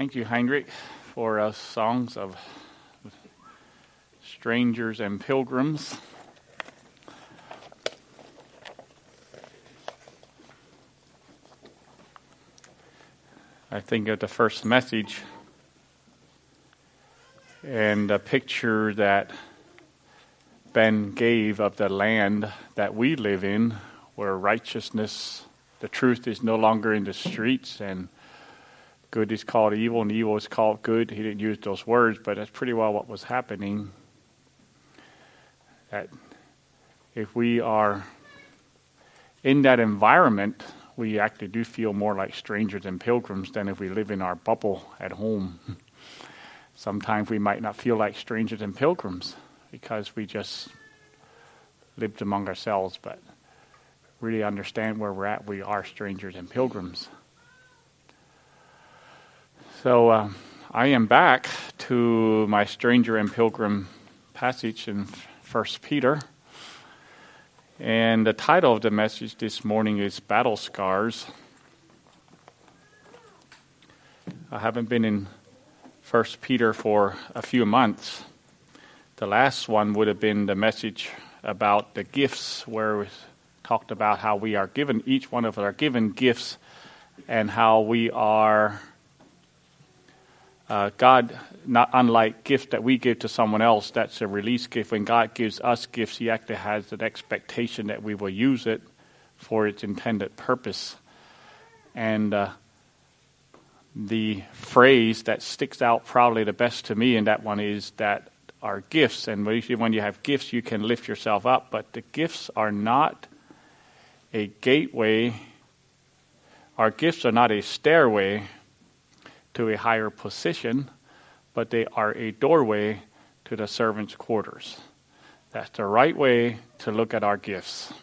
Thank you, Heinrich, for songs of strangers and pilgrims. I think of the first message and the picture that Ben gave of the land that we live in, where righteousness, the truth is no longer in the streets, and good is called evil and evil is called good. He didn't use those words, but that's pretty well what was happening. That if we are in that environment, we actually do feel more like strangers and pilgrims than if we live in our bubble at home. Sometimes we might not feel like strangers and pilgrims because we just lived among ourselves, but really understand where we're at. We are strangers and pilgrims. So I am back to my stranger and pilgrim passage in 1 Peter. And the title of the message this morning is Battle Scars. I haven't been in 1 Peter for a few months. The last one would have been the message about the gifts, where we talked about how we are given, each one of us are given gifts, and how we are God, not unlike gift that we give to someone else, that's a release gift. When God gives us gifts, He actually has an expectation that we will use it for its intended purpose. And the phrase that sticks out probably the best to me in that one is that our gifts, and usually when you have gifts, you can lift yourself up, but the gifts are not a gateway. Our gifts are not a stairway to a higher position, but they are a doorway to the servant's quarters. That's the right way to look at our gifts.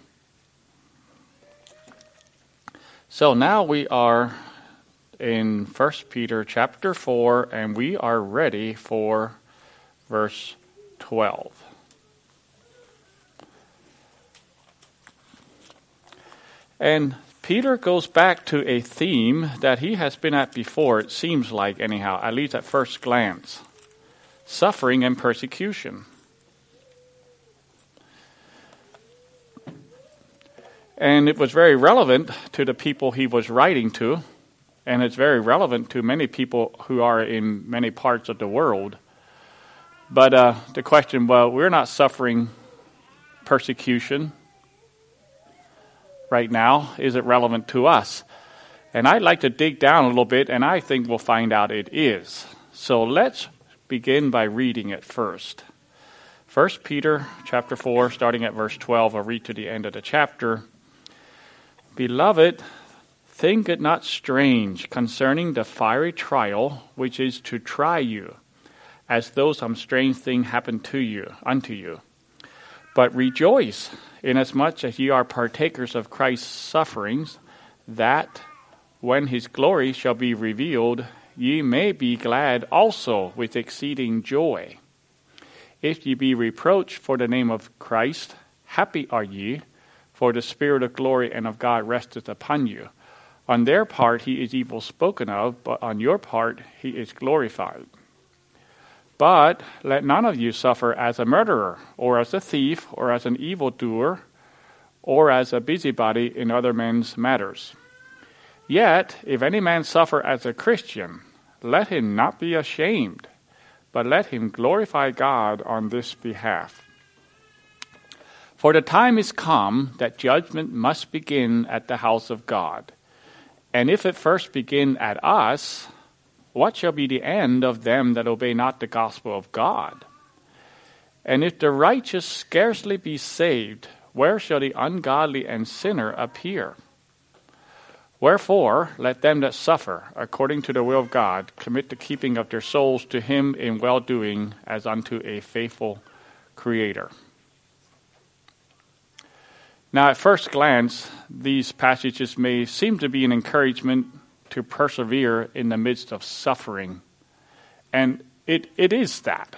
So now we are in 1 Peter chapter 4, and we are ready for verse 12. And Peter goes back to a theme that he has been at before, it seems like anyhow, at least at first glance. Suffering and persecution. And it was very relevant to the people he was writing to, and it's very relevant to many people who are in many parts of the world. But the question, well, we're not suffering persecution right now. Is it relevant to us? And I'd like to dig down a little bit, and I think we'll find out it is. So let's begin by reading it first. 1 Peter chapter 4, starting at verse 12, I'll read to the end of the chapter. Beloved, think it not strange concerning the fiery trial which is to try you, as though some strange thing happened unto you. But rejoice, inasmuch as ye are partakers of Christ's sufferings, that when his glory shall be revealed, ye may be glad also with exceeding joy. If ye be reproached for the name of Christ, happy are ye, for the Spirit of glory and of God resteth upon you. On their part he is evil spoken of, but on your part he is glorified. But let none of you suffer as a murderer, or as a thief, or as an evildoer, or as a busybody in other men's matters. Yet, if any man suffer as a Christian, let him not be ashamed, but let him glorify God on this behalf. For the time is come that judgment must begin at the house of God. And if it first begin at us, what shall be the end of them that obey not the gospel of God? And if the righteous scarcely be saved, where shall the ungodly and sinner appear? Wherefore, let them that suffer, according to the will of God, commit the keeping of their souls to him in well-doing, as unto a faithful Creator. Now, at first glance, these passages may seem to be an encouragement to persevere in the midst of suffering. And it is that.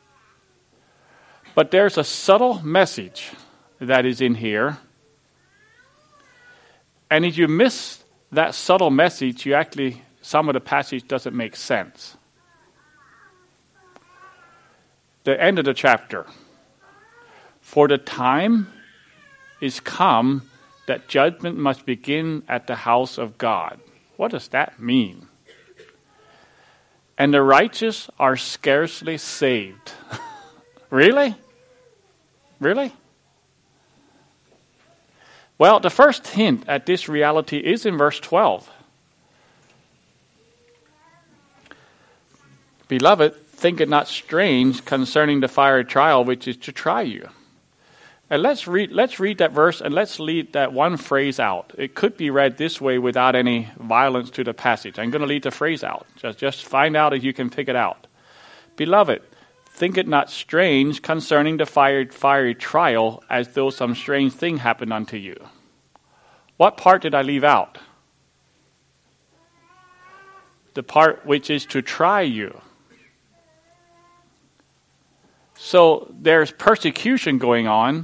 But there's a subtle message that is in here. And if you miss that subtle message, you actually some of the passage doesn't make sense. The end of the chapter. For the time is come that judgment must begin at the house of God. What does that mean? And the righteous are scarcely saved. Really? Really? Well, the first hint at this reality is in verse 12. Beloved, think it not strange concerning the fiery trial which is to try you. And let's read that verse and let's lead that one phrase out. It could be read this way without any violence to the passage. I'm going to lead the phrase out. Just find out if you can pick it out. Beloved, think it not strange concerning the fiery trial as though some strange thing happened unto you. What part did I leave out? The part which is to try you. So there's persecution going on.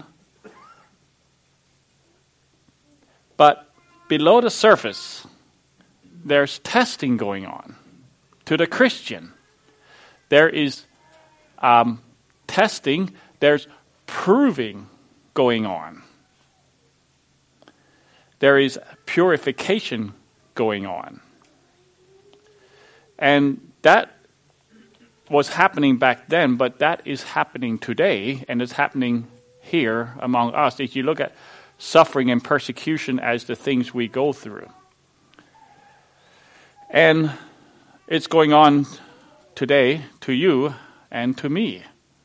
But below the surface, there's testing going on. To the Christian, there is testing, there's proving going on. There is purification going on. And that was happening back then, but that is happening today, and it's happening here among us. If you look at suffering and persecution as the things we go through. And it's going on today to you and to me.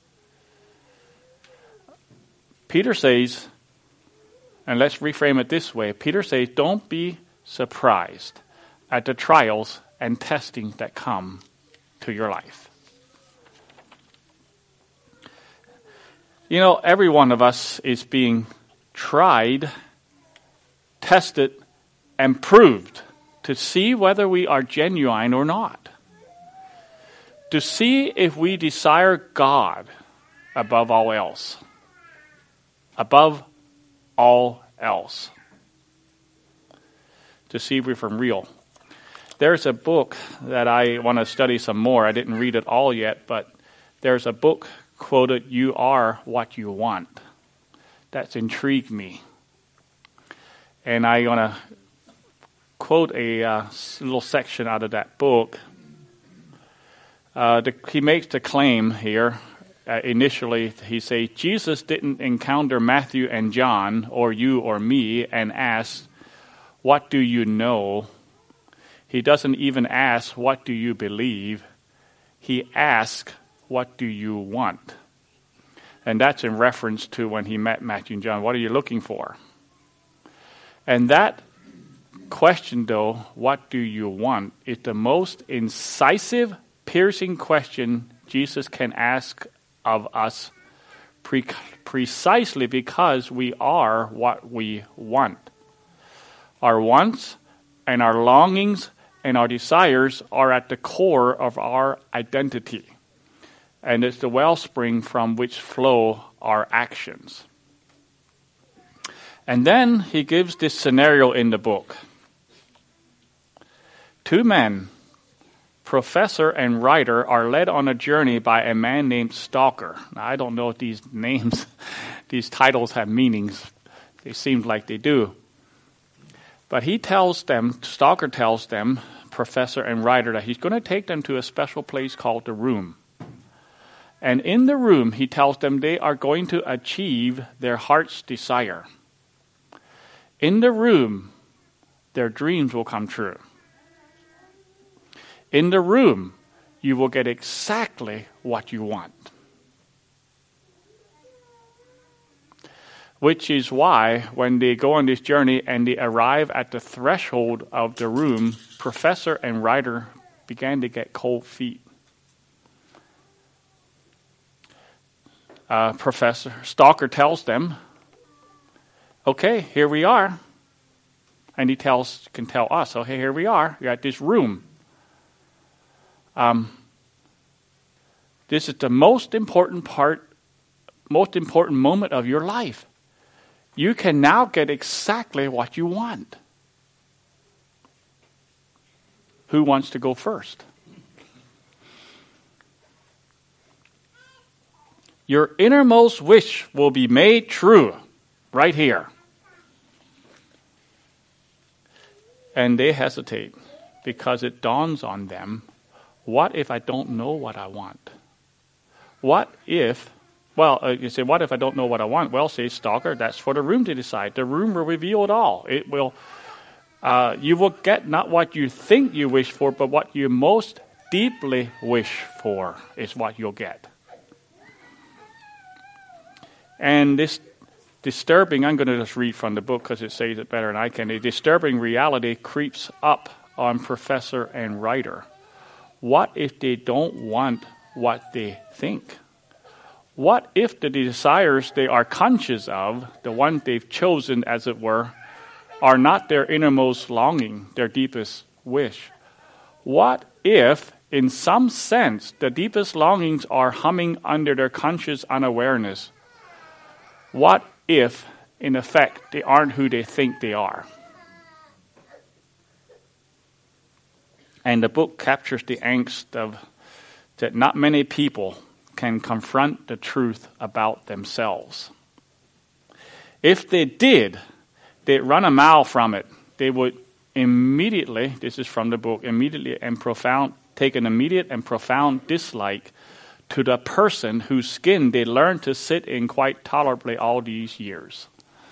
Peter says, and let's reframe it this way, Peter says, don't be surprised at the trials and testing that come to your life. You know, every one of us is being tried, tested, and proved to see whether we are genuine or not. To see if we desire God above all else. Above all else. To see if we're from real. There's a book that I want to study some more. I didn't read it all yet, but there's a book quoted, "You are what you want." That's intrigued me. And I'm going to quote a little section out of that book. He makes the claim here. Initially, he says, Jesus didn't encounter Matthew and John, or you or me, and ask, what do you know? He doesn't even ask, what do you believe? He asks, what do you want? And that's in reference to when he met Matthew and John. What are you looking for? And that question, though, what do you want, is the most incisive, piercing question Jesus can ask of us precisely because we are what we want. Our wants and our longings and our desires are at the core of our identity. And it's the wellspring from which flow our actions. And then he gives this scenario in the book. Two men, professor and writer, are led on a journey by a man named Stalker. Now, I don't know if these names, these titles have meanings. They seem like they do. But he tells them, Stalker tells them, professor and writer, that he's going to take them to a special place called the Room. And in the room, he tells them they are going to achieve their heart's desire. In the room, their dreams will come true. In the room, you will get exactly what you want. Which is why, when they go on this journey and they arrive at the threshold of the room, professor and writer began to get cold feet. Professor Stalker tells them, okay, here we are. And he can tell us, okay, here we are. You're at this room. This is the most important moment of your life. You can now get exactly what you want. Who wants to go first? Your innermost wish will be made true right here. And they hesitate because it dawns on them, what if I don't know what I want? What if, you say, what if I don't know what I want? Well, say Stalker, that's for the room to decide. The room will reveal it all. It will. You will get not what you think you wish for, but what you most deeply wish for is what you'll get. And this disturbing, I'm going to just read from the book because it says it better than I can. A disturbing reality creeps up on professor and writer. What if they don't want what they think? What if the desires they are conscious of, the ones they've chosen as it were, are not their innermost longing, their deepest wish? What if, in some sense, the deepest longings are humming under their conscious unawareness? What if, in effect, they aren't who they think they are? And the book captures the angst of that not many people can confront the truth about themselves. If they did, they'd run a mile from it. They would immediately, this is from the book, take an immediate and profound dislike to the person whose skin they learned to sit in quite tolerably all these years.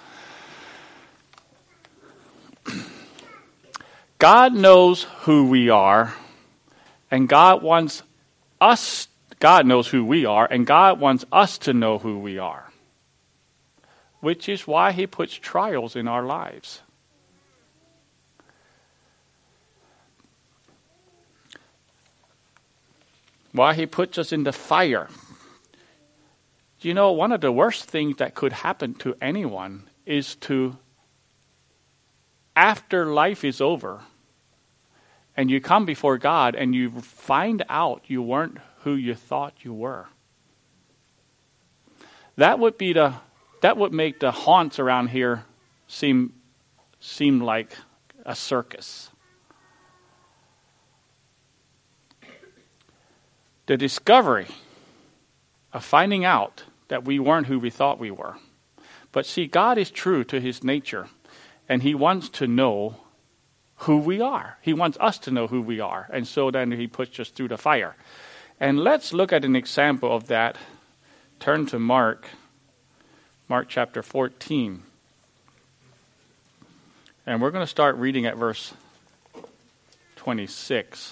God knows who we are, and God knows who we are, and God wants us to know who we are, which is why He puts trials in our lives. Why He puts us in the fire. You know, one of the worst things that could happen to anyone is to, after life is over, and you come before God and you find out you weren't who you thought you were. That would make the haunts around here seem like a circus. The discovery of finding out that we weren't who we thought we were. But see, God is true to His nature, and He wants to know who we are. He wants us to know who we are, and so then He puts us through the fire. And let's look at an example of that. Turn to Mark chapter 14. And we're going to start reading at verse 26.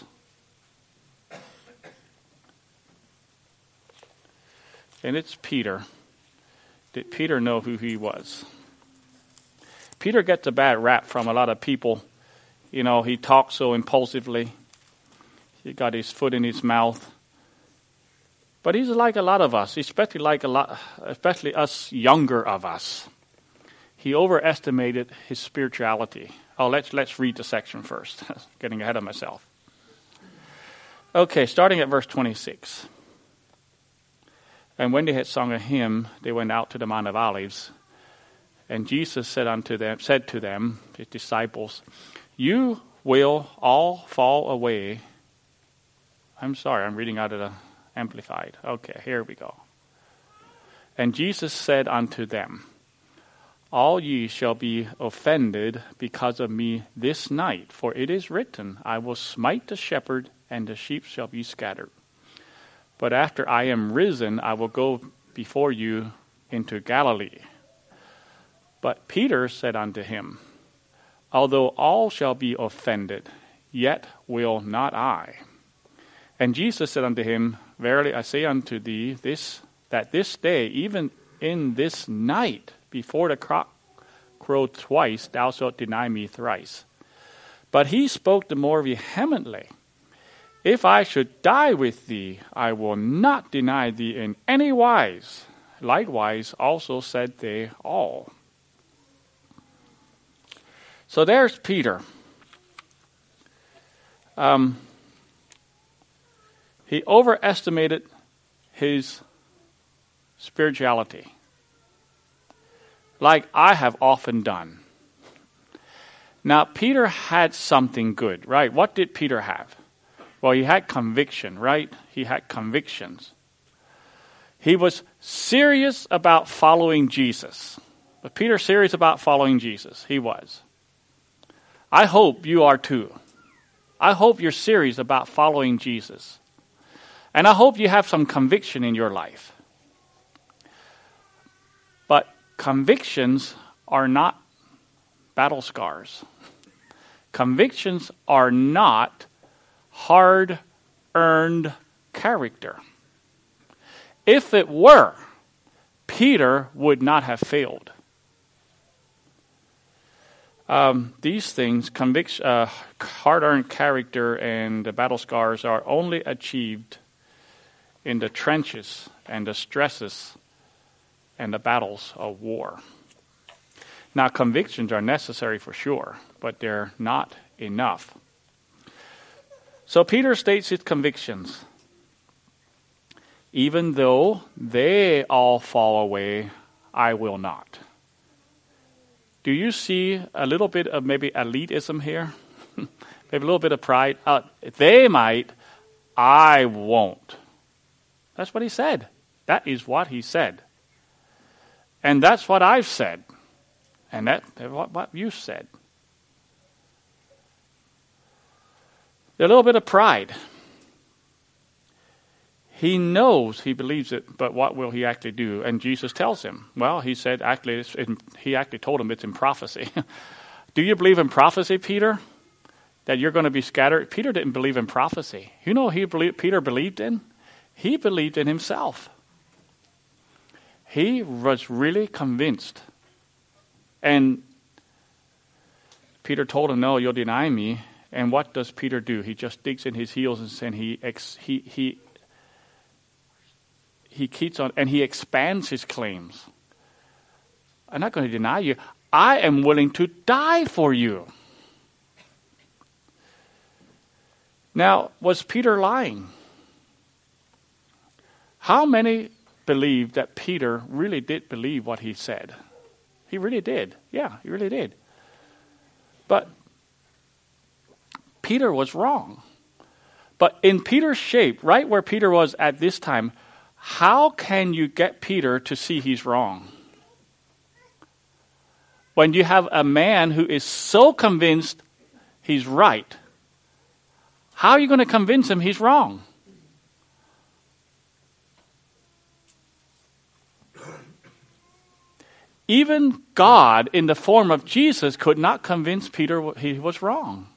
And it's Peter. Did Peter know who he was? Peter gets a bad rap from a lot of people. You know, he talks so impulsively. He got his foot in his mouth. But he's like a lot of us, especially us younger of us. He overestimated his spirituality. Oh, let's read the section first. Getting ahead of myself. Okay, starting at verse 26. And when they had sung a hymn, they went out to the Mount of Olives. And Jesus said to them, his disciples, "You will all fall away." I'm sorry, I'm reading out of the Amplified. Okay, here we go. And Jesus said unto them, "All ye shall be offended because of me this night, for it is written, I will smite the shepherd, and the sheep shall be scattered. But after I am risen, I will go before you into Galilee." But Peter said unto him, "Although all shall be offended, yet will not I." And Jesus said unto him, "Verily I say unto thee, that this day, even in this night, before the cock crow twice, thou shalt deny me thrice." But he spoke the more vehemently, "If I should die with thee, I will not deny thee in any wise." Likewise also said they all. So there's Peter. He overestimated his spirituality, like I have often done. Now, Peter had something good, right? What did Peter have? Well, he had conviction, right? He had convictions. He was serious about following Jesus. Was Peter serious about following Jesus? He was. I hope you are too. I hope you're serious about following Jesus. And I hope you have some conviction in your life. But convictions are not battle scars. Convictions are not hard-earned character. If it were, Peter would not have failed. These things, hard-earned character and the battle scars, are only achieved in the trenches and the stresses and the battles of war. Now, convictions are necessary for sure, but they're not enough. So Peter states his convictions. Even though they all fall away, I will not. Do you see a little bit of maybe elitism here? Maybe a little bit of pride? They might, I won't. That's what he said. That is what he said. And that's what I've said. And that's what you said. A little bit of pride. He knows, he believes it, but what will he actually do? And Jesus tells him. Well, he said, he actually told him it's in prophecy. Do you believe in prophecy, Peter? That you're going to be scattered? Peter didn't believe in prophecy. You know what Peter believed in? He believed in himself. He was really convinced. And Peter told him, no, you'll deny me. And what does Peter do? He just digs in his heels and he keeps on, and he expands his claims. I'm not going to deny you. I am willing to die for you. Now, was Peter lying? How many believe that Peter really did believe what he said? He really did. Yeah, he really did. But Peter was wrong. But in Peter's shape, right where Peter was at this time, how can you get Peter to see he's wrong? When you have a man who is so convinced he's right, how are you going to convince him he's wrong? Even God, in the form of Jesus, could not convince Peter he was wrong.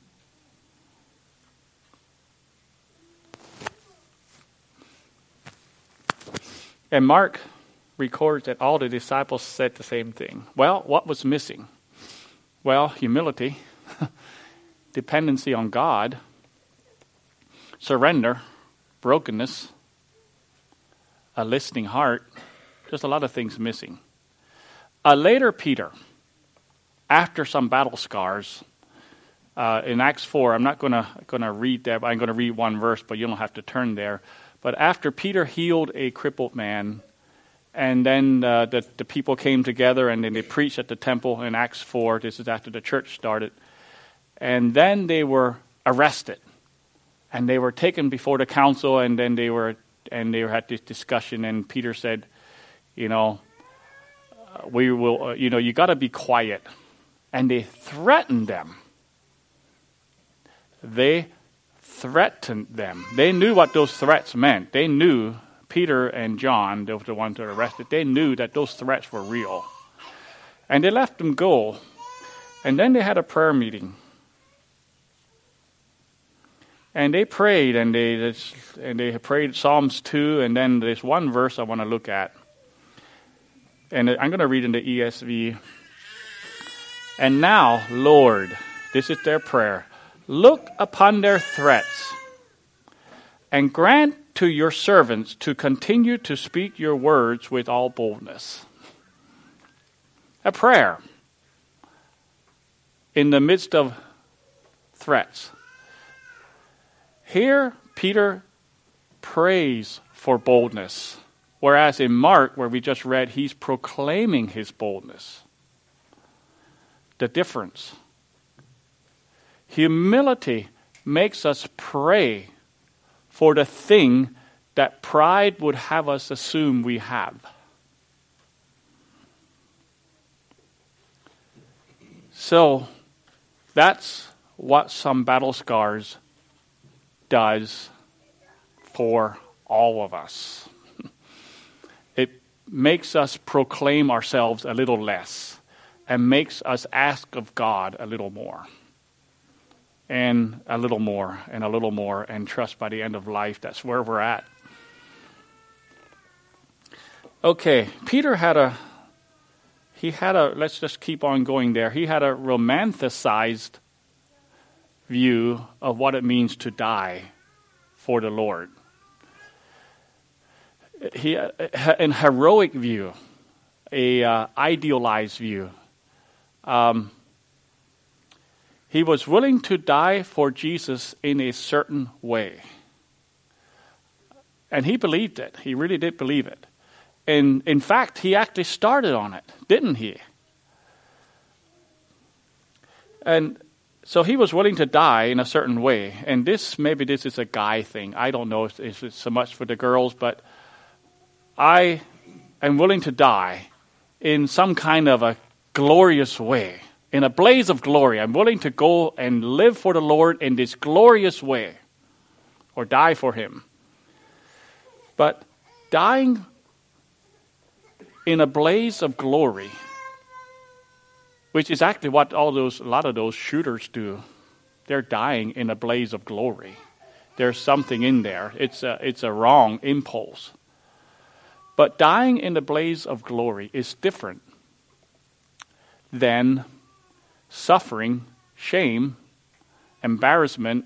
And Mark records that all the disciples said the same thing. Well, what was missing? Well, humility, dependency on God, surrender, brokenness, a listening heart. There's a lot of things missing. A later Peter, after some battle scars, in Acts 4, I'm not going to read that, but I'm going to read one verse, but you don't have to turn there. But after Peter healed a crippled man, and then the people came together and then they preached at the temple in Acts 4. This is after the church started. And then they were arrested. And they were taken before the council, and then they had this discussion, and Peter said, we will, you got to be quiet. And they threatened them. They threatened them. They knew what those threats meant. They knew, Peter and John, they were the ones that were arrested, they knew that those threats were real. And they let them go. And then they had a prayer meeting. And they prayed, and they prayed Psalms 2, and then there's one verse I want to look at. And I'm going to read in the ESV. And now, Lord, this is their prayer, look upon their threats and grant to your servants to continue to speak your words with all boldness. A prayer in the midst of threats. Here, Peter prays for boldness, whereas in Mark, where we just read, he's proclaiming his boldness. The difference. Humility makes us pray for the thing that pride would have us assume we have. So that's what some battle scars does for all of us. It makes us proclaim ourselves a little less and makes us ask of God a little more. And a little more, and a little more, and trust by the end of life that's where we're at. Okay, Peter had a, let's just keep on going there. He had a romanticized view of what it means to die for the Lord. An heroic view, a idealized view. He was willing to die for Jesus in a certain way. And he believed it. He really did believe it. And in fact, he actually started on it, didn't he? And so he was willing to die in a certain way. And maybe this is a guy thing. I don't know if it's so much for the girls, but I am willing to die in some kind of a glorious way. In a blaze of glory. I'm willing to go and live for the Lord in this glorious way. Or die for Him. But dying in a blaze of glory, which is actually what a lot of those shooters do. They're dying in a blaze of glory. There's something in there. It's a wrong impulse. But dying in the blaze of glory is different than suffering, shame, embarrassment,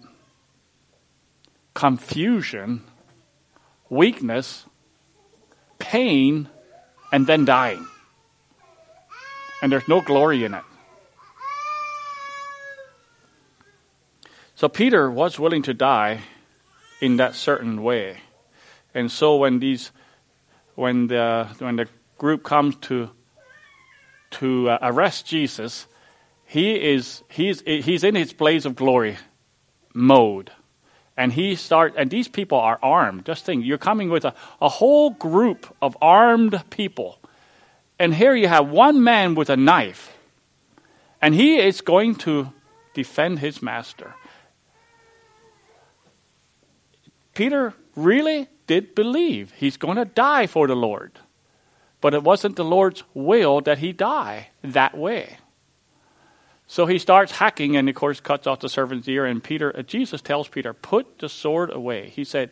confusion, weakness, pain, and then dying. And there's no glory in it. So Peter was willing to die in that certain way. And so when the group comes to arrest Jesus, he's in his blaze of glory mode. And these people are armed. Just think, you're coming with a whole group of armed people. And here you have one man with a knife. And he is going to defend his master. Peter really did believe he's going to die for the Lord. But it wasn't the Lord's will that he die that way. So he starts hacking and, of course, cuts off the servant's ear. And Jesus tells Peter, put the sword away. He said,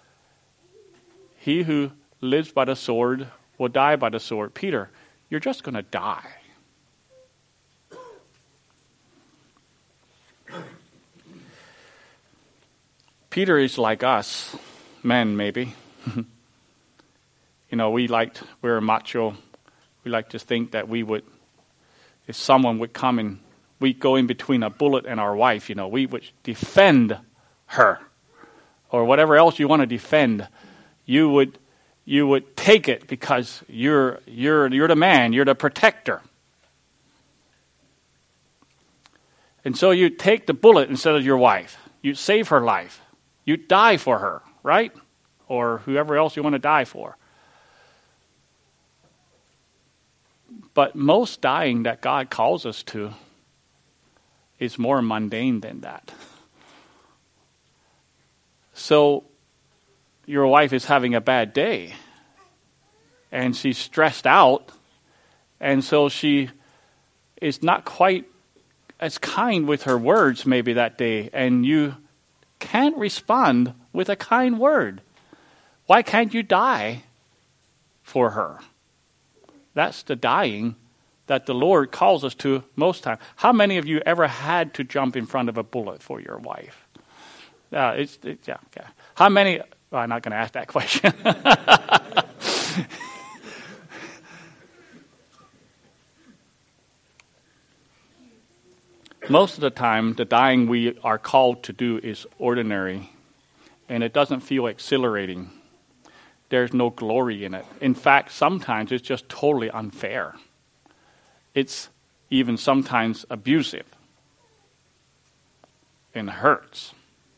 he who lives by the sword will die by the sword. Peter, you're just going to die. Peter is like us, men maybe. We're macho. We like to think that if someone would come and we'd go in between a bullet and our wife, we would defend her. Or whatever else you want to defend, you would take it because you're the man, you're the protector. And so you take the bullet instead of your wife. You save her life. You die for her, right? Or whoever else you want to die for. But most dying that God calls us to is more mundane than that. So your wife is having a bad day and she's stressed out, and so she is not quite as kind with her words maybe that day, and you can't respond with a kind word. Why can't you die for her? That's the dying that the Lord calls us to most times. How many of you ever had to jump in front of a bullet for your wife? Yeah. How many? Well, I'm not going to ask that question. Most of the time, the dying we are called to do is ordinary, and it doesn't feel exhilarating. There's no glory in it. In fact, sometimes it's just totally unfair. It's even sometimes abusive. and hurts.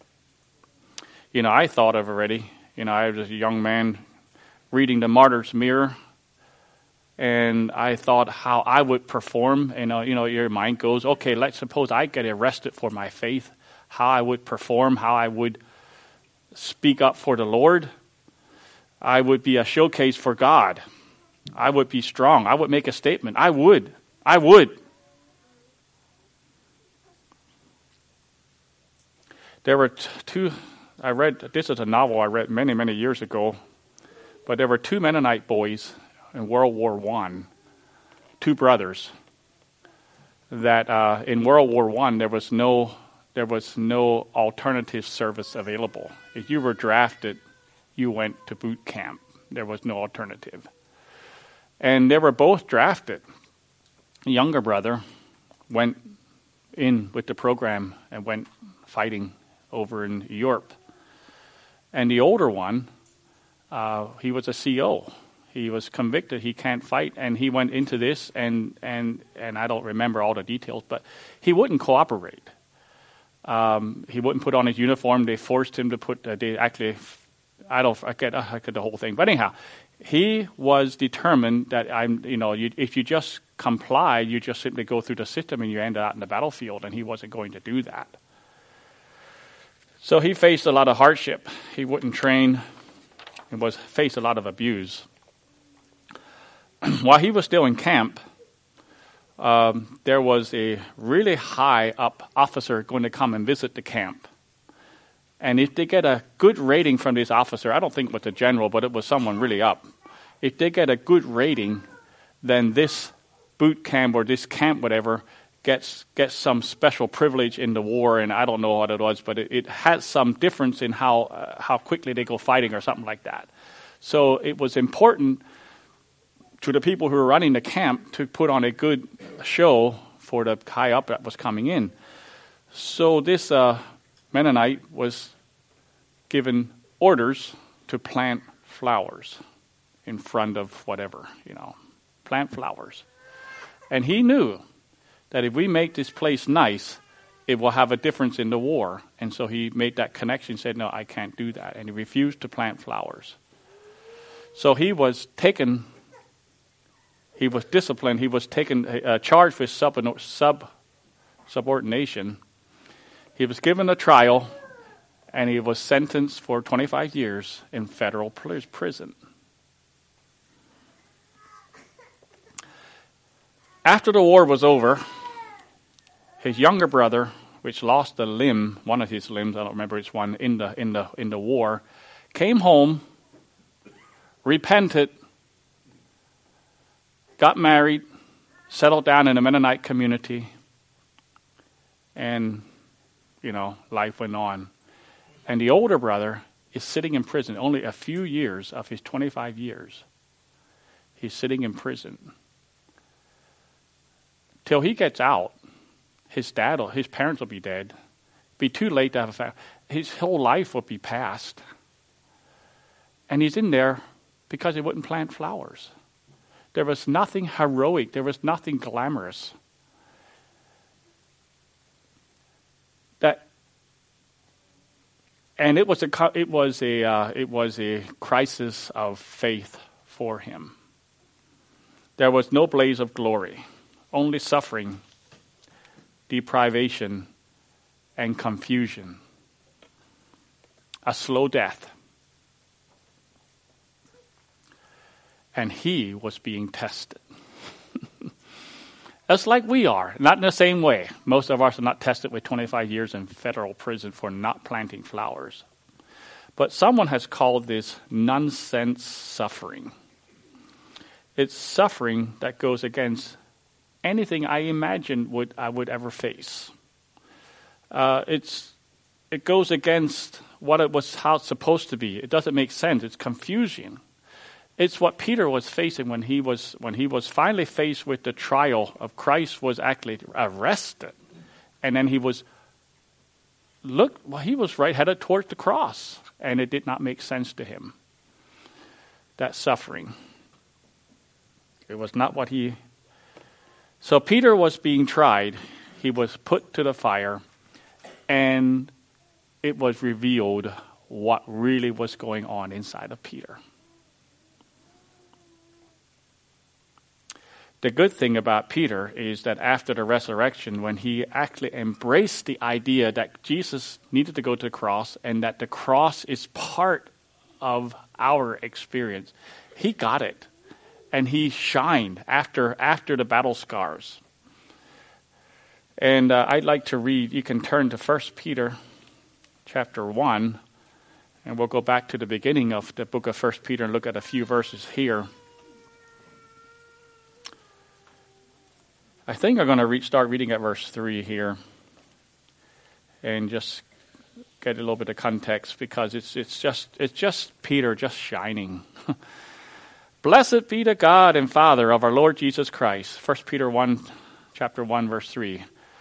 I thought of already, I was a young man reading the Martyr's Mirror, and I thought how I would perform. Your mind goes, okay, let's suppose I get arrested for my faith, how I would perform, how I would speak up for the Lord. I would be a showcase for God. I would be strong. I would make a statement. I would. There were this is a novel I read many, many years ago, but there were two Mennonite boys in World War I, two brothers, that in World War I there was no alternative service available. If you were drafted, you went to boot camp. There was no alternative. And they were both drafted. The younger brother went in with the program and went fighting over in Europe. And the older one, he was a CO. He was convicted. He can't fight, and he went into this, and I don't remember all the details, but he wouldn't cooperate. He wouldn't put on his uniform. They forced him to put. I get the whole thing, but anyhow, he was determined that if you just comply, you just simply go through the system and you end up in the battlefield, and he wasn't going to do that. So he faced a lot of hardship. He wouldn't train. He faced a lot of abuse. While he was still in camp, there was a really high up officer going to come and visit the camp. And if they get a good rating from this officer, I don't think it was a general, but it was someone really up. If they get a good rating, then this boot camp or this camp, whatever, gets some special privilege in the war, and I don't know what it was, but it has some difference in how quickly they go fighting or something like that. So it was important to the people who were running the camp to put on a good show for the high up that was coming in. So this Mennonite was given orders to plant flowers in front of whatever, plant flowers. And he knew that if we make this place nice, it will have a difference in the war. And so he made that connection, said, no, I can't do that. And he refused to plant flowers. So he was taken, he was disciplined, he was taken, charged with subordination. He was given a trial, and he was sentenced for 25 years in federal prison. After the war was over, his younger brother, which lost a limb, one of his limbs, I don't remember which one, in the war, came home, repented, got married, settled down in a Mennonite community, and life went on. And the older brother is sitting in prison, only a few years of his 25 years. He's sitting in prison. Till he gets out, his parents will be dead. Be too late to have a family. His whole life will be past. And he's in there because he wouldn't plant flowers. There was nothing heroic. There was nothing glamorous. And it was a crisis of faith for him. There was no blaze of glory, only suffering, deprivation, and confusion. A slow death. And he was being tested. That's like we are, not in the same way. Most of us are not tested with 25 years in federal prison for not planting flowers. But someone has called this nonsense suffering. It's suffering that goes against anything I imagined I would ever face. It goes against how it's supposed to be. It doesn't make sense. It's confusing. It's what Peter was facing when he was finally faced with the trial of Christ, was actually arrested, and then he was headed towards the cross, and it did not make sense to him. That suffering. It was not what he. So Peter was being tried. He was put to the fire, And it was revealed what really was going on inside of Peter. The good thing about Peter is that after the resurrection, when he actually embraced the idea that Jesus needed to go to the cross and that the cross is part of our experience, he got it. And he shined after the battle scars. And I'd like to read, you can turn to 1 Peter chapter 1, and we'll go back to the beginning of the book of 1 Peter and look at a few verses here. I think I'm going to start reading at verse 3 here and just get a little bit of context, because it's just Peter just shining. Blessed be the God and Father of our Lord Jesus Christ. 1 Peter 1, chapter 1, verse 3.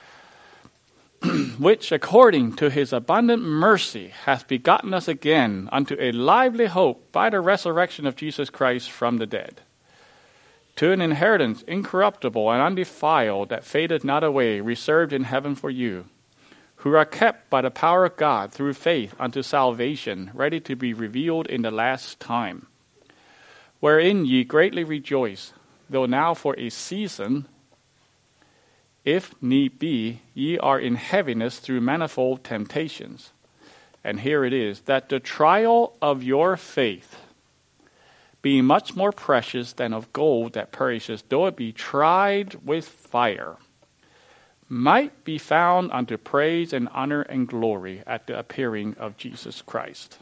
Which according to his abundant mercy hath begotten us again unto a lively hope by the resurrection of Jesus Christ from the dead, to an inheritance incorruptible and undefiled, that fadeth not away, reserved in heaven for you, who are kept by the power of God through faith unto salvation, ready to be revealed in the last time. Wherein ye greatly rejoice, though now for a season, if need be, ye are in heaviness through manifold temptations. And here it is, that the trial of your faith, being much more precious than of gold that perishes, though it be tried with fire, might be found unto praise and honor and glory at the appearing of Jesus Christ.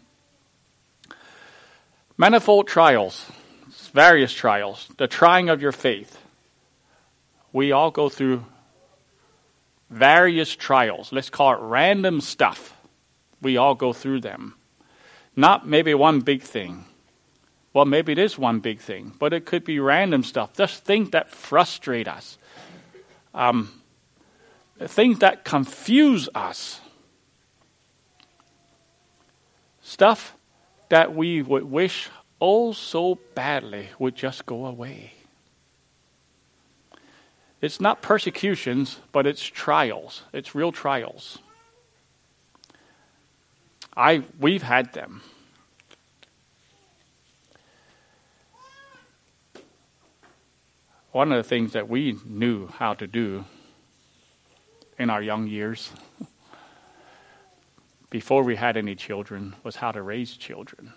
Manifold trials, various trials, the trying of your faith. We all go through various trials. Let's call it random stuff. We all go through them. Not maybe one big thing. Well, maybe it is one big thing, but it could be random stuff. Just things that frustrate us. Things that confuse us. Stuff that we would wish oh so badly would just go away. It's not persecutions, but it's trials. It's real trials. We've had them. One of the things that we knew how to do in our young years, before we had any children, was how to raise children.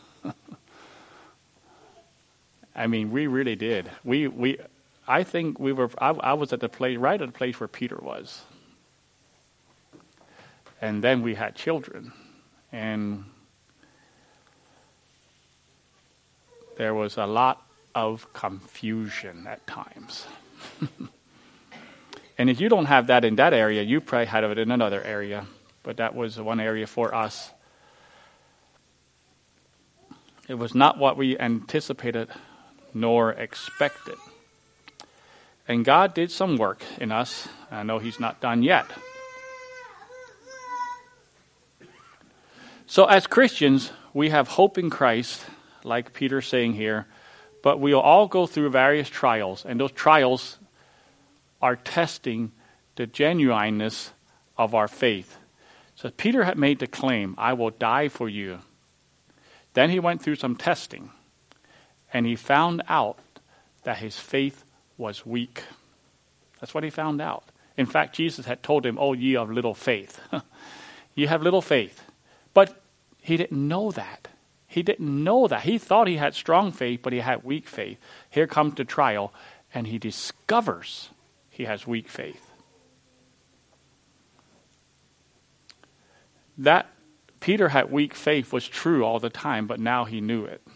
I mean, we really did. I think we were. I was at the place, right at the place where Peter was, and then we had children, and there was a lot of confusion at times. And if you don't have that in that area, you probably had it in another area. But that was one area for us. It was not what we anticipated nor expected. And God did some work in us. I know He's not done yet. So as Christians, we have hope in Christ, like Peter's saying here, but we'll all go through various trials, and those trials are testing the genuineness of our faith. So Peter had made the claim, I will die for you. Then he went through some testing, and he found out that his faith was weak. That's what he found out. In fact, Jesus had told him, oh, ye of little faith. You have little faith. But he didn't know that. He didn't know that. He thought he had strong faith, but he had weak faith. Here comes the trial, and he discovers he has weak faith. That Peter had weak faith was true all the time, but now he knew it.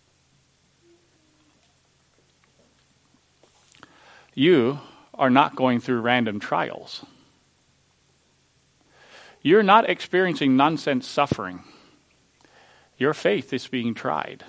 You are not going through random trials. You're not experiencing nonsense suffering. Your faith is being tried.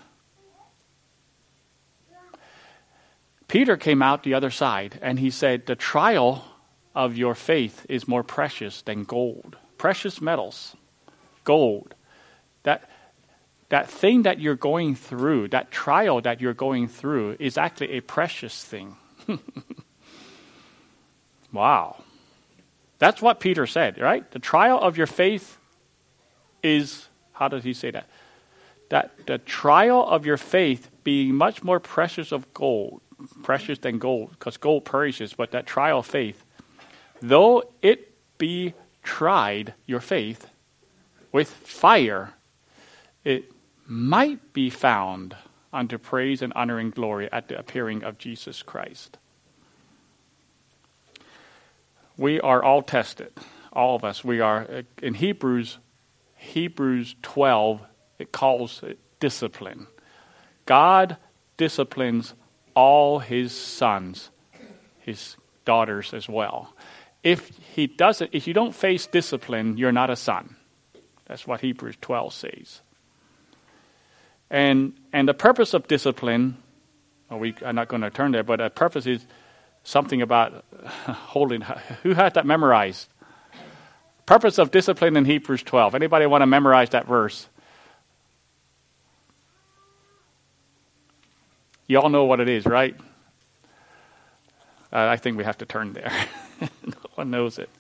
Peter came out the other side and he said, the trial of your faith is more precious than gold. Precious metals, gold. That thing that you're going through, that trial that you're going through is actually a precious thing. Wow. That's what Peter said, right? The trial of your faith is, how does he say that? That the trial of your faith being much more precious than gold, because gold perishes, but that trial of faith, though it be tried, your faith, with fire, it might be found unto praise and honor and glory at the appearing of Jesus Christ. We are all tested, all of us. We are, in Hebrews 12, it calls it discipline. God disciplines all his sons, his daughters as well. If you don't face discipline, you're not a son. That's what Hebrews 12 says. And the purpose of discipline, we are not going to turn there, but the purpose is something about holding. Who had that memorized? Purpose of discipline in Hebrews 12. Anybody want to memorize that verse? You all know what it is, right? I think we have to turn there. No one knows it.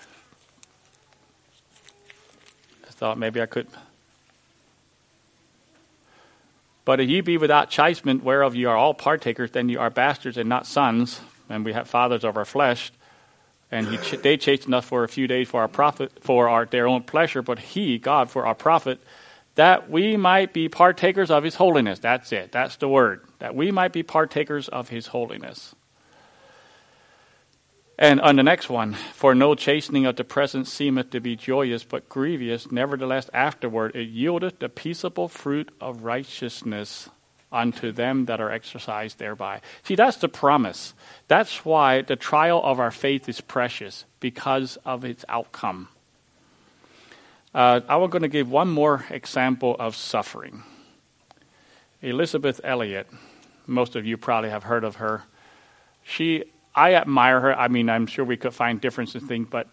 I thought maybe I could. But if ye be without chastisement, whereof ye are all partakers, then ye are bastards and not sons, and we have fathers of our flesh. And they chasten us for a few days for our profit, their own pleasure, but he, God, for our profit, that we might be partakers of his holiness. That's it. That's the word. That we might be partakers of his holiness. And on the next one, for no chastening of the present seemeth to be joyous, but grievous. Nevertheless, afterward it yieldeth the peaceable fruit of righteousness unto them that are exercised thereby. See, that's the promise. That's why the trial of our faith is precious, because of its outcome. I was going to give one more example of suffering. Elisabeth Elliot, most of you probably have heard of her. I admire her. I mean, I'm sure we could find differences in things, but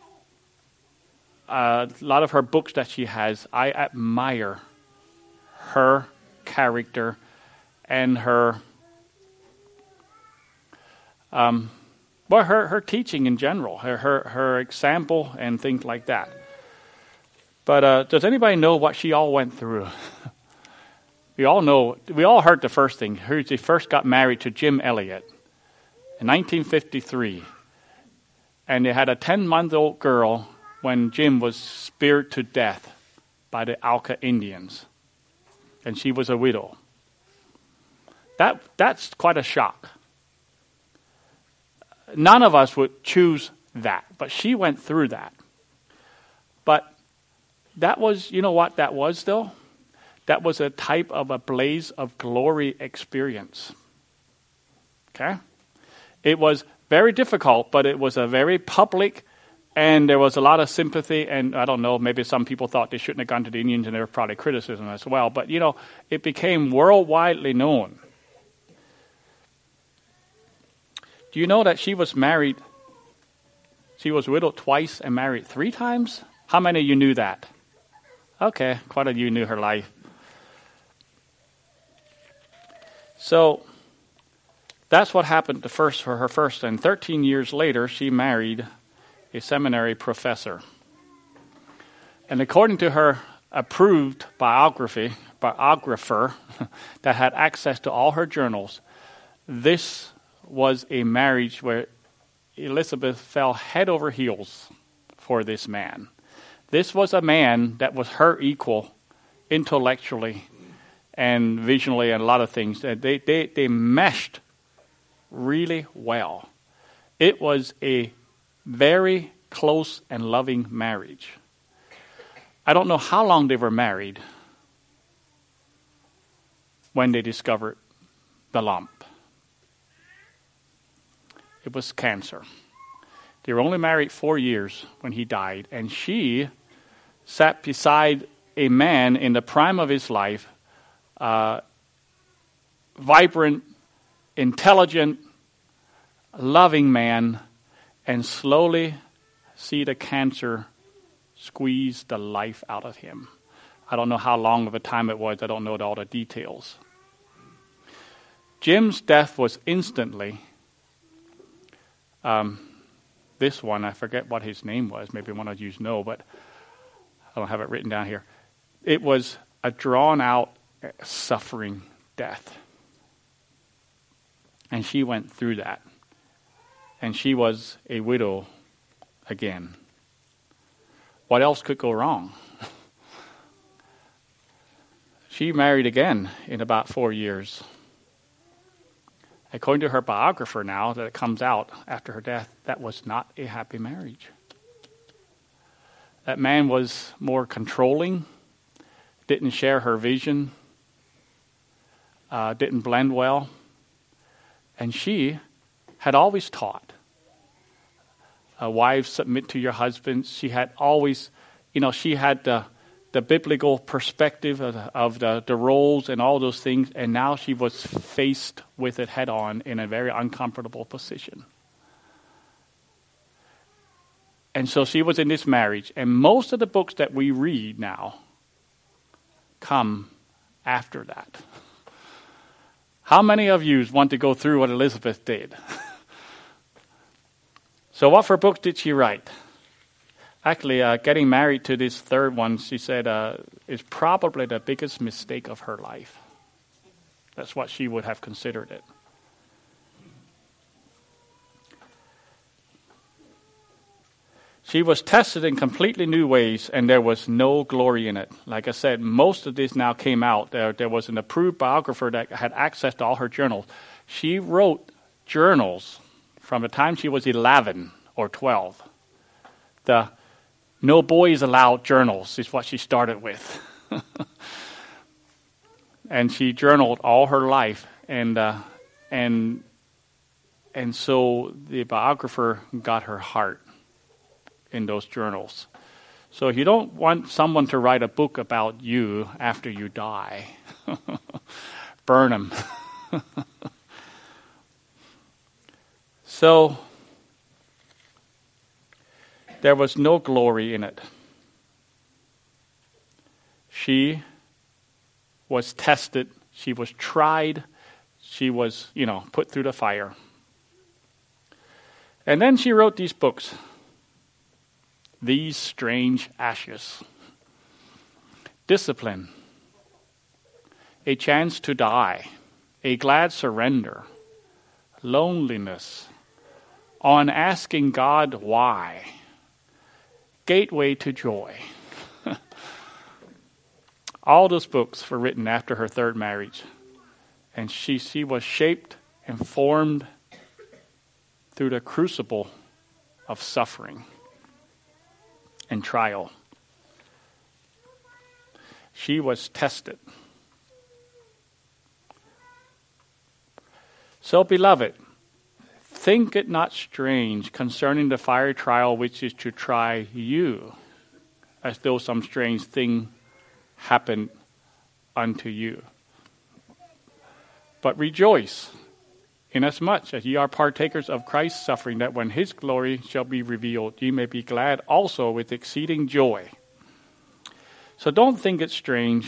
a lot of her books that she has, I admire her character and her her teaching in general, her example and things like that. But does anybody know what she all went through? We all heard the first thing. She first got married to Jim Elliot in 1953. And they had a 10-month-old girl when Jim was speared to death by the Auca Indians. And she was a widow. That's quite a shock. None of us would choose that, but she went through that. But that was, you know what that was though? That was a type of a blaze of glory experience. Okay? It was very difficult, but it was a very public, and there was a lot of sympathy, and I don't know, maybe some people thought they shouldn't have gone to the Indians, and there was probably criticism as well. But, it became worldwidely known. Do you know that she was married? She was widowed twice and married 3 times? How many of you knew that? Okay, quite a few knew her life. So that's what happened for her first. And 13 years later, she married a seminary professor. And according to her approved biographer that had access to all her journals, this was a marriage where Elizabeth fell head over heels for this man. This was a man that was her equal intellectually and visually and a lot of things. They meshed really well. It was a very close and loving marriage. I don't know how long they were married when they discovered the lump. It was cancer. They were only married 4 years when he died, and she sat beside a man in the prime of his life, vibrant, intelligent, loving man, and slowly see the cancer squeeze the life out of him. I don't know how long of a time it was. I don't know all the details. Jim's death was instantly. this one, I forget what his name was. Maybe one of you know, but I don't have it written down here. It was a drawn-out, suffering death. And she went through that. And she was a widow again. What else could go wrong? She married again in about 4 years. According to her biographer now, that it comes out after her death, that was not a happy marriage. That man was more controlling, didn't share her vision, didn't blend well. And she had always taught, wives, submit to your husbands. She had always, she had the biblical perspective of the roles and all those things, and now she was faced with it head on in a very uncomfortable position. And so she was in this marriage, and most of the books that we read now come after that. How many of you want to go through what Elizabeth did? So what for books did she write? Actually, getting married to this third one, she said, is probably the biggest mistake of her life. That's what she would have considered it. She was tested in completely new ways, and there was no glory in it. Like I said, most of this now came out. There was an approved biographer that had access to all her journals. She wrote journals from the time she was 11 or 12. The no boys allowed journals is what she started with. And she journaled all her life. And so the biographer got her heart in those journals. So you don't want someone to write a book about you after you die. Burn them. So there was no glory in it. She was tested. She was tried. She was, put through the fire. And then she wrote these books. These Strange Ashes. Discipline. A Chance to Die. A Glad Surrender. Loneliness. On Asking God Why. Gateway to Joy. All those books were written after her third marriage. And she was shaped and formed through the crucible of suffering and trial. She was tested. So, beloved, think it not strange concerning the fire trial which is to try you, as though some strange thing happened unto you. But rejoice, inasmuch as ye are partakers of Christ's suffering, that when his glory shall be revealed, ye may be glad also with exceeding joy. So don't think it's strange.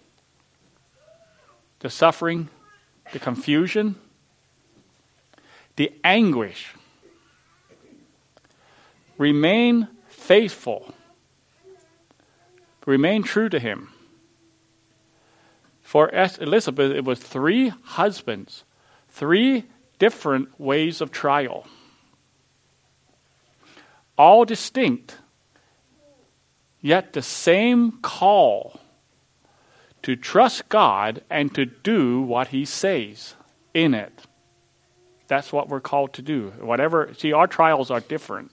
The suffering, the confusion, the anguish. Remain faithful. Remain true to him. For Elizabeth, it was 3 husbands, 3 different ways of trial. All distinct, yet the same call to trust God and to do what he says in it. That's what we're called to do. Our trials are different.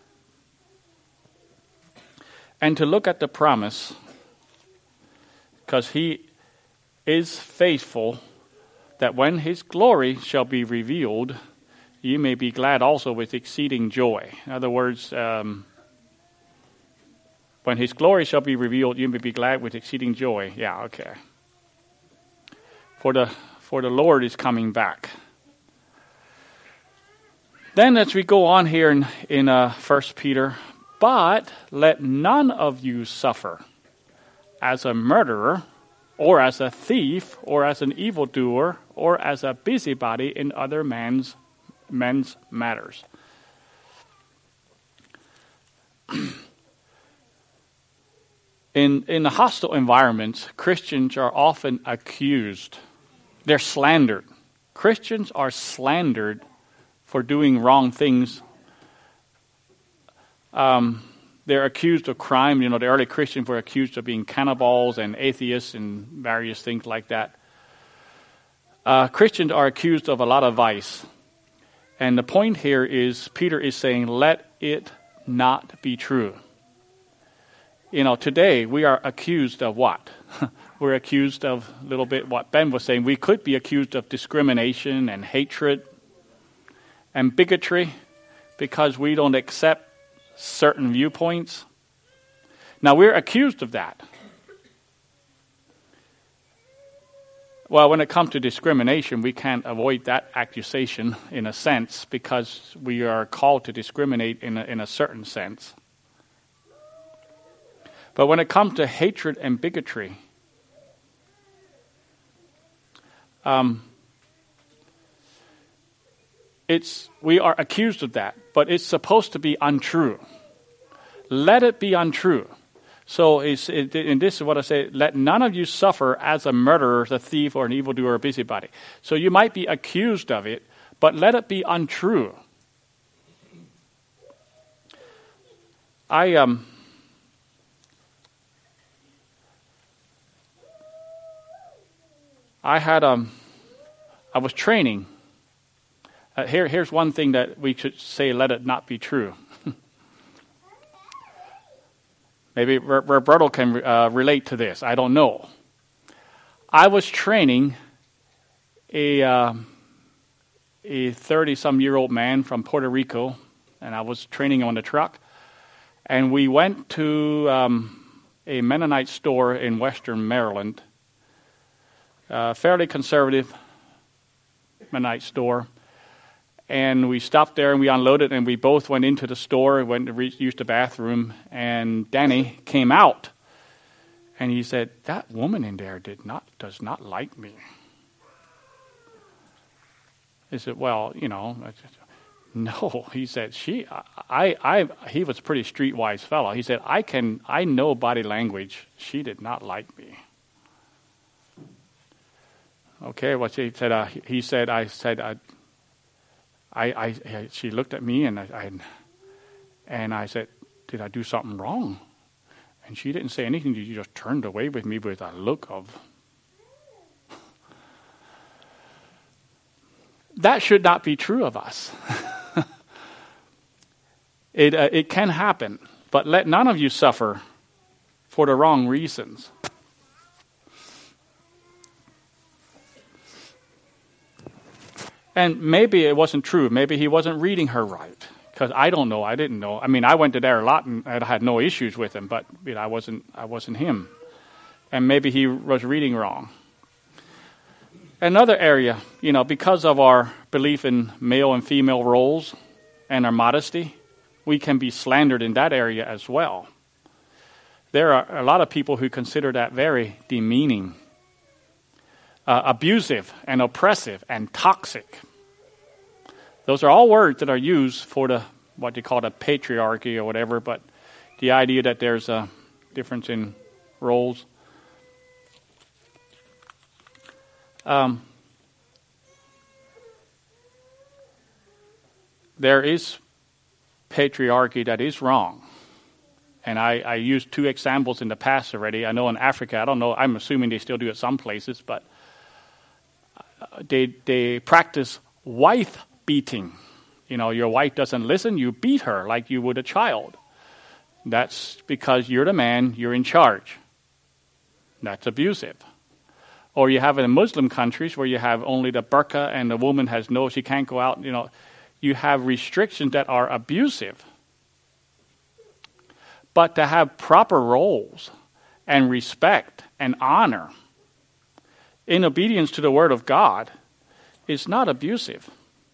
And to look at the promise, because he is faithful, that when his glory shall be revealed, ye may be glad also with exceeding joy. In other words, when his glory shall be revealed, you may be glad with exceeding joy. Yeah, okay. For the Lord is coming back. Then as we go on here in 1 Peter, but let none of you suffer as a murderer, or as a thief, or as an evildoer, or as a busybody in other men's matters. In a hostile environment, Christians are often accused. They're slandered. Christians are slandered for doing wrong things. They're accused of crime. The early Christians were accused of being cannibals and atheists and various things like that. Christians are accused of a lot of vice. And the point here is, Peter is saying, let it not be true. Today we are accused of what? We're accused of a little bit what Ben was saying. We could be accused of discrimination and hatred and bigotry because we don't accept certain viewpoints. Now, we're accused of that. Well, when it comes to discrimination, we can't avoid that accusation in a sense because we are called to discriminate in a certain sense. But when it comes to hatred and bigotry, we are accused of that, but it's supposed to be untrue. Let it be untrue. So, and this is what I say, let none of you suffer as a murderer, a thief, or an evildoer, or a busybody. So you might be accused of it, but let it be untrue. I was training. Here's one thing that we should say, let it not be true. Maybe Roberto can relate to this. I don't know. I was training a 30-some-year-old man from Puerto Rico, and I was training him on the truck. And we went to a Mennonite store in Western Maryland, fairly conservative Mennonite store. And we stopped there and we unloaded and we both went into the store, went to use the bathroom, and Danny came out. And he said, that woman in there does not like me. I said, well, no. He said, he was a pretty streetwise fellow. He said, I know body language. She did not like me. Okay, well, she said, she looked at me and I said, did I do something wrong? And she didn't say anything. She just turned away with me with a look of. That should not be true of us. It can happen, but let none of you suffer for the wrong reasons. And maybe it wasn't true. Maybe he wasn't reading her right. Because I don't know. I didn't know. I mean, I went to there a lot and I had no issues with him, but I wasn't him. And maybe he was reading wrong. Another area, because of our belief in male and female roles and our modesty, we can be slandered in that area as well. There are a lot of people who consider that very demeaning, abusive and oppressive and toxic. Those are all words that are used for what you call the patriarchy or whatever, but the idea that there's a difference in roles. There is patriarchy that is wrong. And I used 2 examples in the past already. I know in Africa, I don't know, I'm assuming they still do it some places, but they practice wife beating. Your wife doesn't listen, you beat her like you would a child. That's because you're the man, you're in charge. That's abusive. Or you have in Muslim countries where you have only the burqa and the woman she can't go out. You have restrictions that are abusive. But to have proper roles and respect and honor in obedience to the Word of God is not abusive.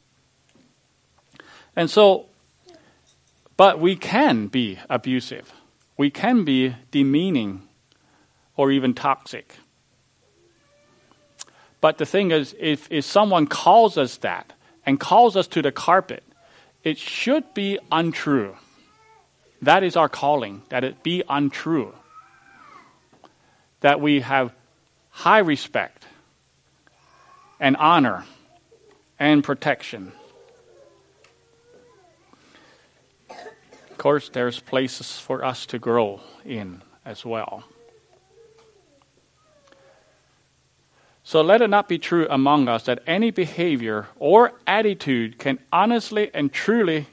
And so, but we can be abusive. We can be demeaning or even toxic. But the thing is, if someone calls us that and calls us to the carpet, it should be untrue. That is our calling, that it be untrue. That we have high respect and honor and protection. Of course, there's places for us to grow in as well. So let it not be true among us that any behavior or attitude can honestly and truly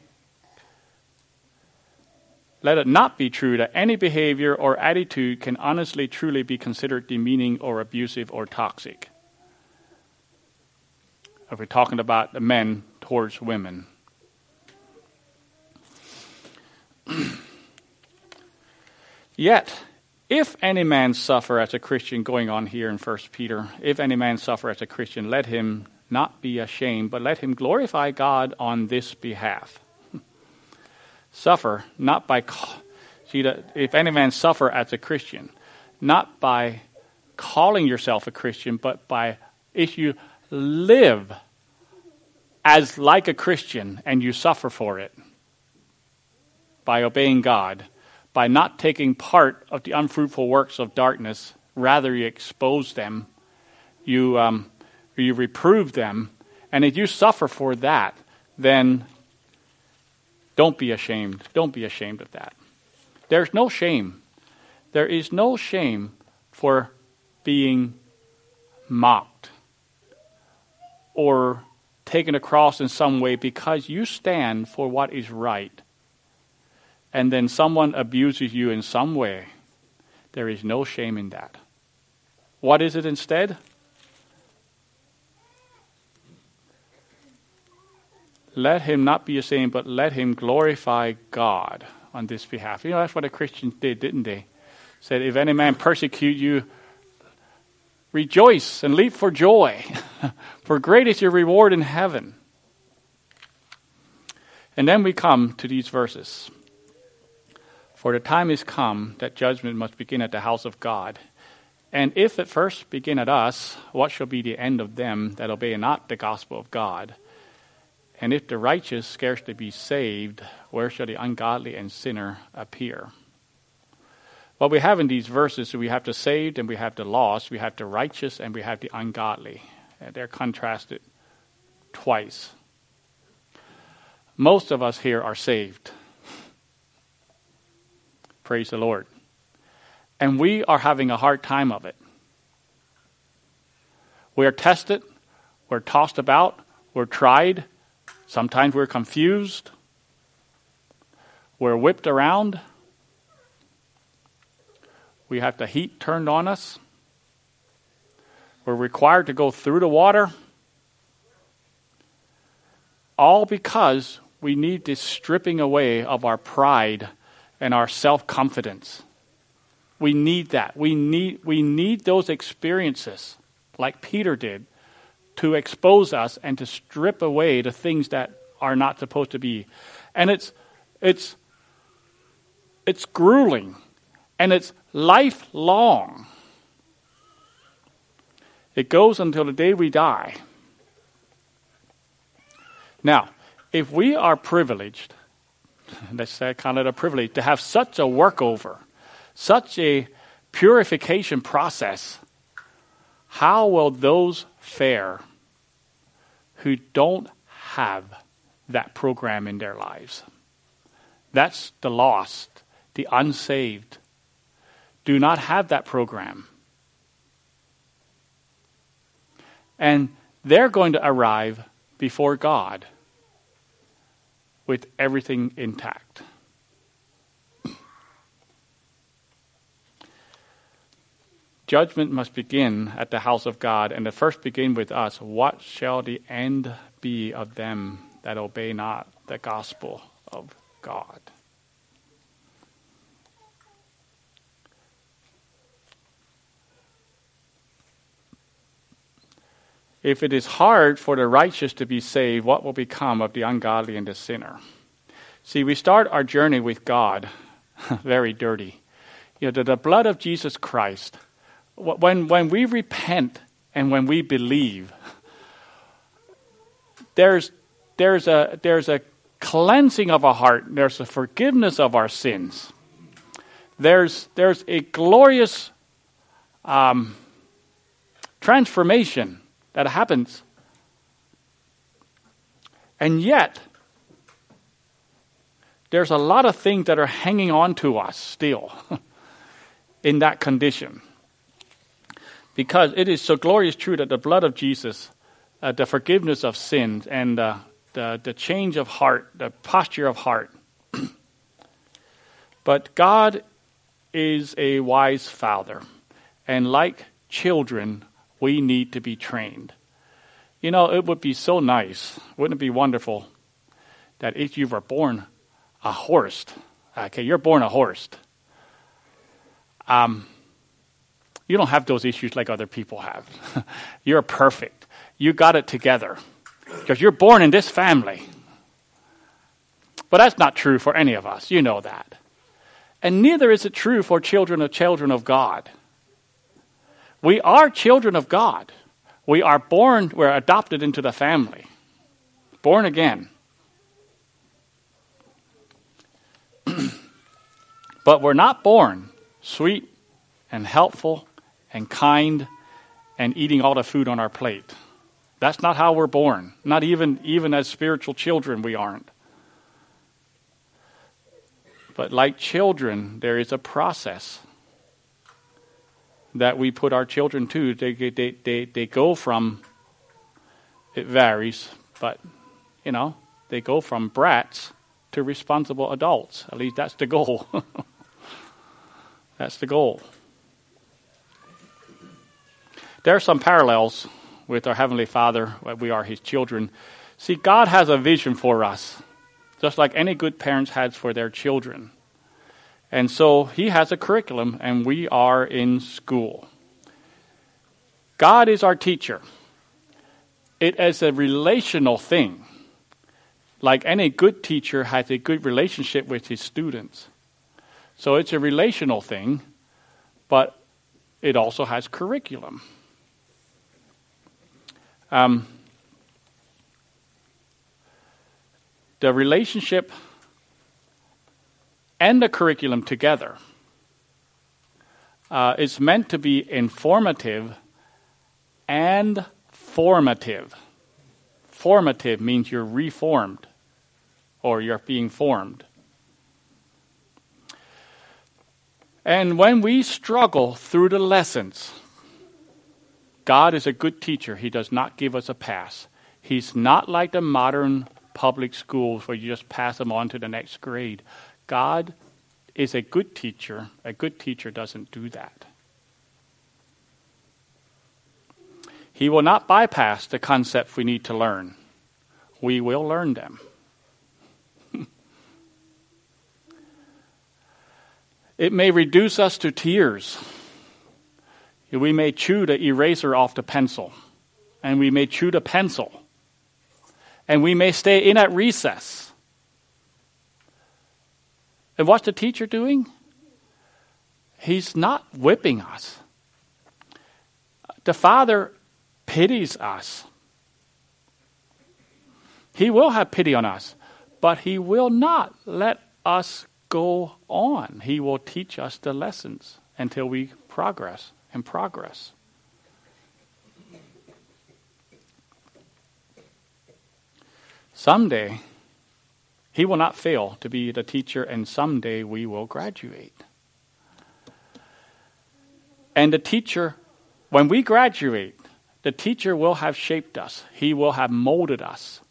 Let it not be true that any behavior or attitude can honestly, truly be considered demeaning or abusive or toxic. If we're talking about the men towards women. Yet, if any man suffer as a Christian, going on here in 1 Peter, if any man suffer as a Christian, let him not be ashamed, but let him glorify God on this behalf. Suffer, not by, if any man suffer as a Christian, not by calling yourself a Christian, but by, if you live as like a Christian and you suffer for it, by obeying God, by not taking part of the unfruitful works of darkness, rather you expose them, you reprove them, and if you suffer for that, then don't be ashamed. Don't be ashamed of that. There's no shame. There is no shame for being mocked or taken across in some way because you stand for what is right. And then someone abuses you in some way. There is no shame in that. What is it instead? Let him not be ashamed, but let him glorify God on this behalf. You know, that's what the Christians did, didn't they? Said, if any man persecute you, rejoice and leap for joy, for great is your reward in heaven. And then we come to these verses. For the time is come that judgment must begin at the house of God. And if it first begin at us, what shall be the end of them that obey not the gospel of God? And if the righteous scarcely be saved, where shall the ungodly and sinner appear? What we have in these verses, we have the saved and we have the lost, we have the righteous and we have the ungodly. And they're contrasted twice. Most of us here are saved. Praise the Lord. And we are having a hard time of it. We are tested, we're tossed about, we're tried. Sometimes we're confused. We're whipped around. We have the heat turned on us. We're required to go through the water. All because we need this stripping away of our pride and our self-confidence. We need that. We need those experiences, like Peter did, to expose us and to strip away the things that are not supposed to be. And it's grueling and it's lifelong. It goes until the day we die. Now, if we are privileged, let's say kind of a privilege, to have such a workover, such a purification process, how will those fare who don't have that program in their lives? That's the lost, the unsaved. Do not have that program. And they're going to arrive before God with everything intact. Judgment must begin at the house of God, and the first begin with us. What shall the end be of them that obey not the gospel of God? If it is hard for the righteous to be saved, what will become of the ungodly and the sinner? See, we start our journey with God very dirty. You know, the blood of Jesus Christ. When we repent and when we believe, there's a cleansing of our heart. There's a forgiveness of our sins. There's a glorious transformation that happens. And yet, there's a lot of things that are hanging on to us still in that condition. Because it is so glorious true that the blood of Jesus, the forgiveness of sins, and the change of heart, the posture of heart. But God is a wise Father. And like children, we need to be trained. You know, it would be so nice, wouldn't it be wonderful, that if you were born a horse, okay, you're born a horse. You don't have those issues like other people have. You're perfect. You got it together. Because you're born in this family. But that's not true for any of us. You know that. And neither is it true for children of God. We are children of God. We are born, we're adopted into the family. Born again. But we're not born sweet and helpful and kind and eating all the food on our plate. That's not how we're born. Not even as spiritual children we aren't. But like children, there is a process that we put our children to. They go from, it varies, but, you know, they go from brats to responsible adults. At least that's the goal. That's the goal. There are some parallels with our Heavenly Father. We are His children. See, God has a vision for us, just like any good parents has for their children. And so He has a curriculum, and we are in school. God is our teacher. It is a relational thing. Like any good teacher has a good relationship with his students. So it's a relational thing, but it also has curriculum. The relationship and the curriculum together is meant to be informative and formative. Formative means you're reformed or you're being formed. And when we struggle through the lessons, God is a good teacher. He does not give us a pass. He's not like the modern public schools where you just pass them on to the next grade. God is a good teacher. A good teacher doesn't do that. He will not bypass the concepts we need to learn. We will learn them. It may reduce us to tears. We may chew the eraser off the pencil. And we may chew the pencil. And we may stay in at recess. And what's the teacher doing? He's not whipping us. The Father pities us. He will have pity on us, but He will not let us go on. He will teach us the lessons until we progress and progress. Someday, He will not fail to be the teacher, and someday we will graduate. And the teacher, when we graduate, the teacher will have shaped us. He will have molded us.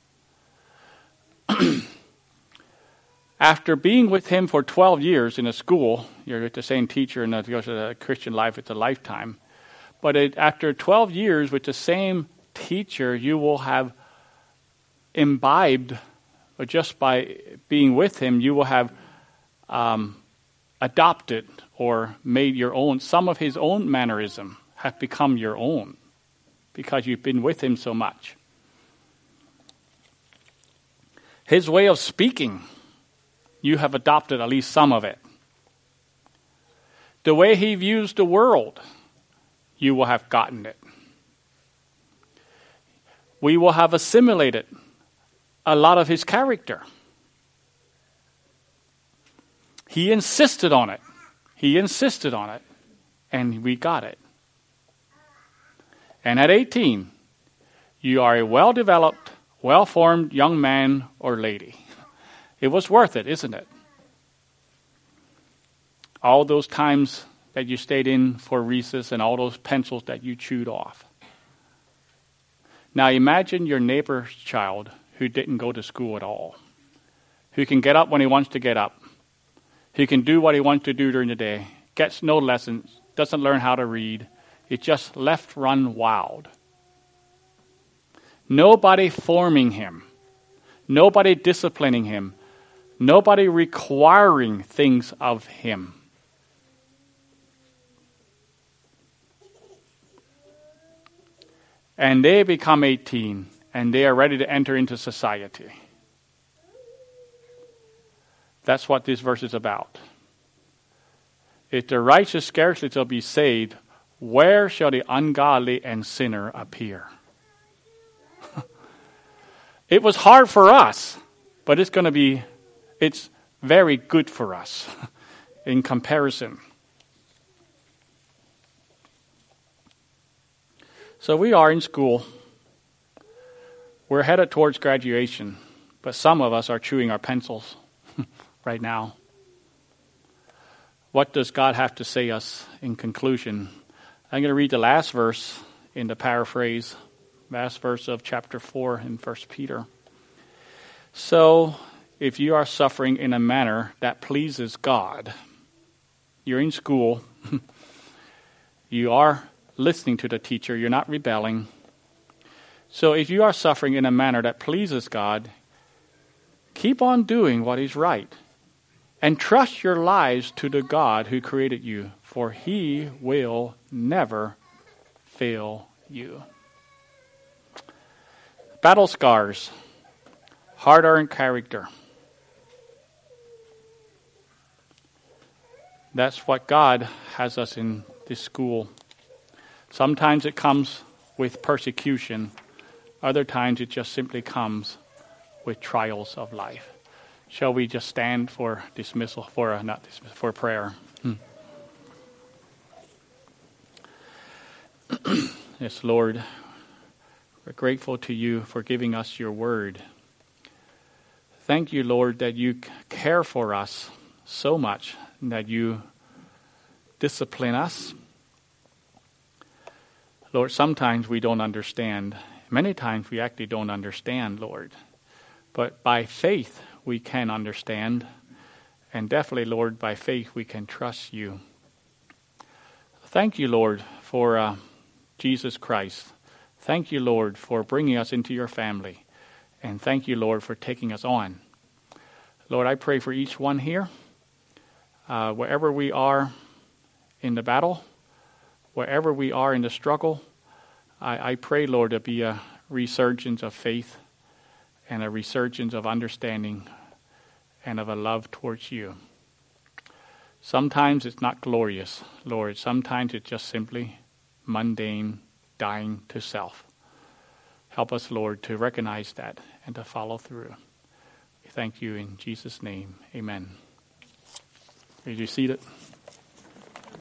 After being with Him for 12 years in a school, you're with the same teacher, and because of the Christian life, it's a lifetime. But after 12 years with the same teacher, you will have imbibed, or just by being with Him, you will have adopted or made your own. Some of His own mannerism have become your own because you've been with Him so much. His way of speaking, you have adopted at least some of it. The way He views the world, you will have gotten it. We will have assimilated a lot of his character. He insisted on it. He insisted on it. And we got it. And at 18, you are a well-developed, well-formed young man or lady. It was worth it, isn't it? All those times that you stayed in for recess and all those pencils that you chewed off. Now imagine your neighbor's child who didn't go to school at all, who can get up when he wants to get up, who can do what he wants to do during the day, gets no lessons, doesn't learn how to read. It's just left run wild. Nobody forming him. Nobody disciplining him. Nobody requiring things of him. And they become 18, and they are ready to enter into society. That's what this verse is about. If the righteous scarcely shall be saved, where shall the ungodly and sinner appear? It was hard for us, but it's very good for us in comparison. So we are in school. We're headed towards graduation, but some of us are chewing our pencils right now. What does God have to say us in conclusion? I'm going to read the last verse in the paraphrase, last verse of chapter 4 in 1 Peter. So, if you are suffering in a manner that pleases God, you're in school, you are listening to the teacher, you're not rebelling. So if you are suffering in a manner that pleases God, keep on doing what is right. And trust your lives to the God who created you, for he will never fail you. Battle scars, hard-earned character. That's what God has us in this school. Sometimes it comes with persecution. Other times it just simply comes with trials of life. Shall we just stand for dismissal, for prayer? Yes, Lord, we're grateful to you for giving us your word. Thank you, Lord, that you care for us so much, and that you discipline us. Lord, sometimes we don't understand. Many times we actually don't understand, Lord. But by faith we can understand. And definitely, Lord, by faith we can trust you. Thank you, Lord, for Jesus Christ. Thank you, Lord, for bringing us into your family. And thank you, Lord, for taking us on. Lord, I pray for each one here. Wherever we are in the battle, wherever we are in the struggle, I pray, Lord, there be a resurgence of faith and a resurgence of understanding and of a love towards you. Sometimes it's not glorious, Lord. Sometimes it's just simply mundane, dying to self. Help us, Lord, to recognize that and to follow through. We thank you in Jesus' name. Amen. Are you seated?